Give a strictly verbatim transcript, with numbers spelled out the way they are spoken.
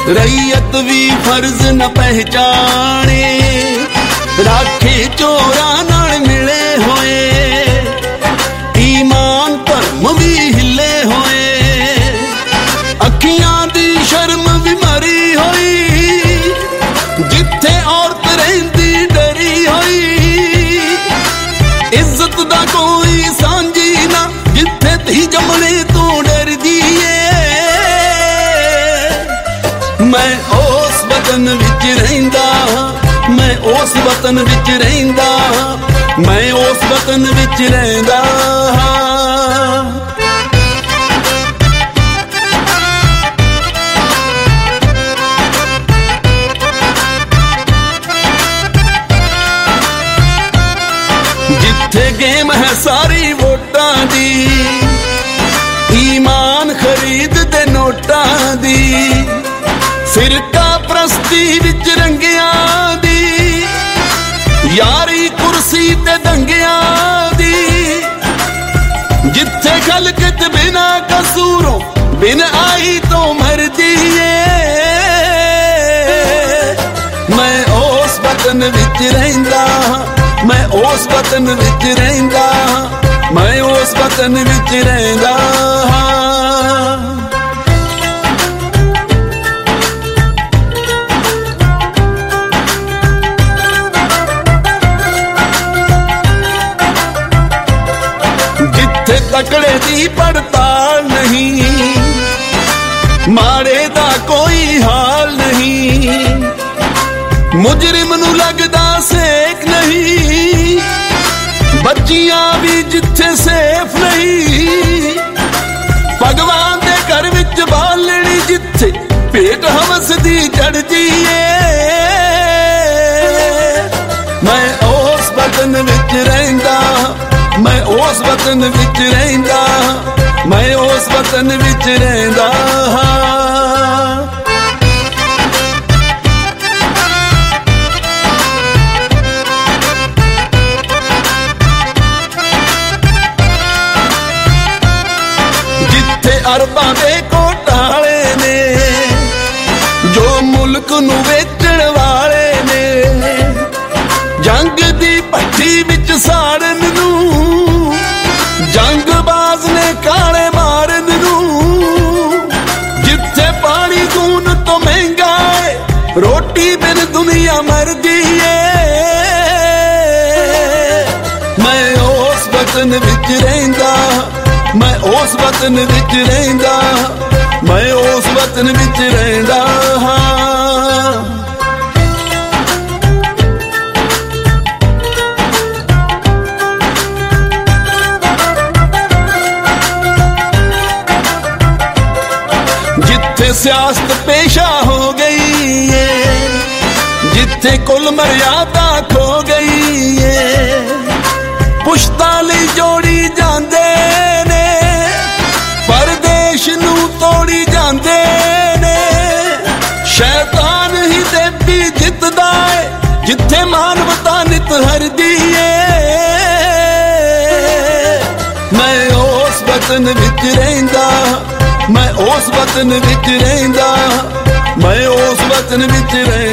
रईयत भी फर्ज न पहचाने, राखे चोरा नाल मिले होए, ईमान धर्म भी हिले होए, अखियां दी शर्म भी मरी होई, जिथे औरत रहिंदी डरी होई, इज्जत दा कोई सांझी ना, जिथे धी जमने तू डर जीए। मैं उस वतन विच रहिंदा, मैं उस वतन विच रहिंदा, मैं उस वतन विच रहिंदा। जिथे गेम है सारी वोटां दी, ईमान खरीद दे नोटां दी, फिरका प्रस्ती विच रंगियां दी, यारी कुर्सी ते दंगियां दी, जिथे खलकत बिना कसूरों बिन आई तो मरदी है। मैं उस वतन विच रहिंदा, मैं उस वतन विच रहिंदा, मैं उस वतन विच रहिंदा। जिथे तकड़े दी पड़ताल नहीं, माड़े दा कोई हाल नहीं, मुजरिम नू लगदा सेक नहीं, बच्चियां भी जिथे सेफ नहीं, भगवान दे घर विच बालनी जिथे पेट हवस दी चढ़दी है। मैं उस वतन विच रहिंदा, मैं उस वतन विच रहिंदा, मैं उस वतन विच रहिंदा। जिथे अरबां दे घोटाले ने, जो मुल्क नू वेचण वाले ने, जंग दी भट्टी विच साड़न नू, जंगबाज ने काले मारन नू, जिथे पानी खून तो महंगा है, रोटी बिन दुनिया मरदी है। मैं उस वतन विच रहिंदा, मैं उस वतन विच रहिंदा, मैं उस वतन विच रहिंदा। जिथे सियासत पेशा हो गई है, जिथे कुल मर्यादा खो गई है, पुश्तां लई जोड़ी जांदे ने, परदेश नू तोड़ी जांदे ने, शैतान ही देवी जितदा है, जिथे मानवता नित हरदी है। मैं उस वतन विच रहिंदा, मैं उस वतन विच रहिंदा, मैं उस वतन विच रहिंदा।